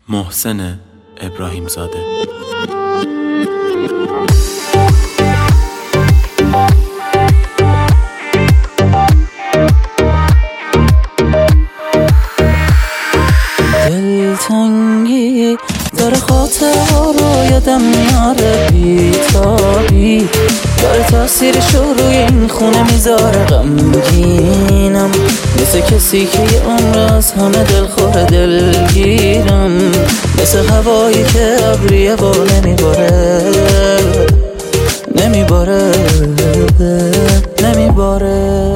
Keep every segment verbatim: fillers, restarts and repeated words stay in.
محسن ابراهیم زاده. دلتنگی داره خاطر ها رو یادم میاره، بیتابی داره تاثیرش رو روی این خونه میذاره. غمگینم مثل کسی که یه عمر از همه دلخور دلگیرم، مثل هوایی که ابریه با نمیباره نمیباره نمیباره.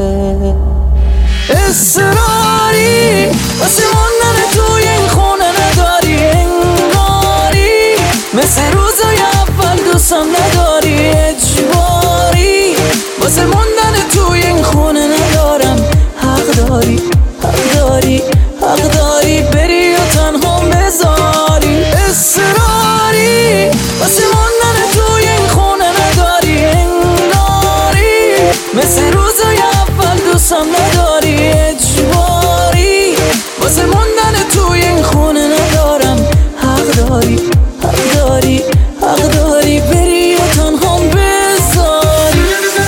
اصراری واسه موندن توی این خونه نداری، انگاری مثل روزای اول دوستم نداری. اجباری واسه موندن توی این خونه ندارم. حق داری حق داری حق داری بری و تنها بذاری. اصراری واسه موندن توی این خونه نداری، انگاری مثل روزای اول دوستم نداری. اجباری واسه موندن توی این خونه ندارم. حق داری حق داری حق داری بری و تنها بذاری.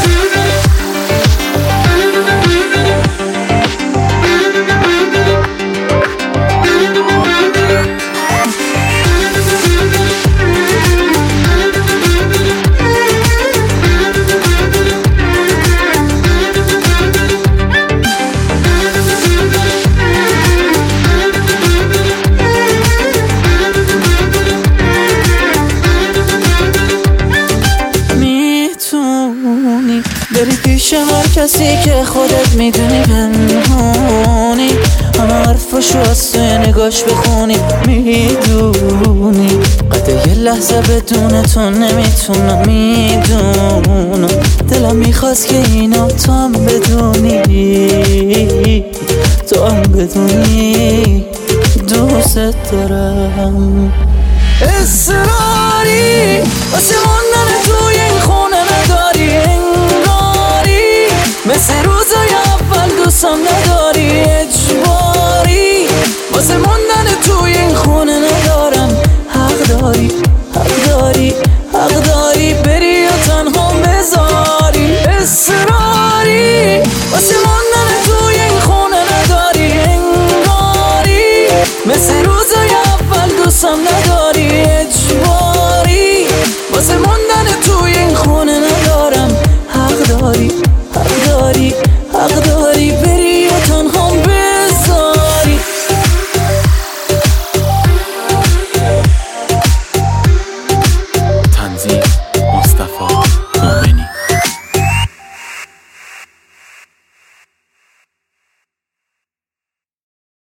بری پیش هر کسی که خودت میدونی پنهونی، همه حرفاشو از توی نگاش بخونی. میدونی قطعه یه لحظه بدون تو نمیتونم، میدونم دلم میخواست که اینا تو هم بدونی، تو هم بدونی دوست دارم. اصراری واسه موندن توی این خونه نداری، انگاری مثل روزای اول دوستم نداری. اجباری واسه موندن توی این خونه ندارم. حق داری حق داری حق داری بری و تنها بذاری. اصراری واسه موندن توی این خونه نداری، انگاری مثل روزای اول دوستم نداری. اجباری واسه موندن توی